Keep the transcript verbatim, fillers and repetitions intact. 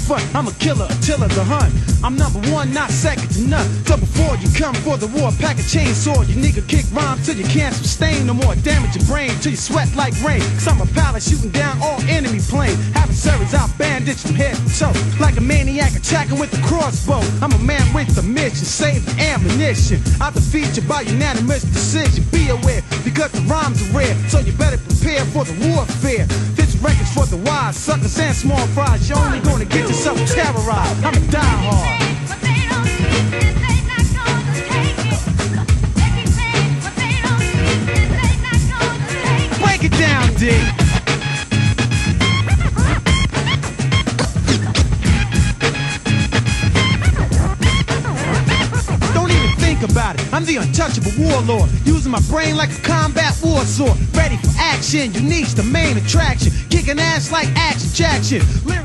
front. I'm a killer, Attila the Hun. I'm number one, not second to none. So before you come for the war, pack a chainsaw. You nigga kick rhymes till you can't sustain no more. Damage your brain till you sweat like rain. Cause I'm a pilot shooting down all enemy planes. Adversaries out bandaged from head to toe. Like a maniac attacking with a crossbow. I'm a man with a mission, save the ammunition. I'll defeat you by unanimous decision. Be aware, because the rhymes are rare. So you better prepare for the warfare. This record's for the wise suckers and small fries. You're only gonna get yourself terrorized. I'm a diehard. Break it down, D. Don't even think about it. I'm the untouchable warlord, using my brain like a combat war sword. Ready for action, unique's the main attraction. Kicking ass like Action Jackson. Lyrics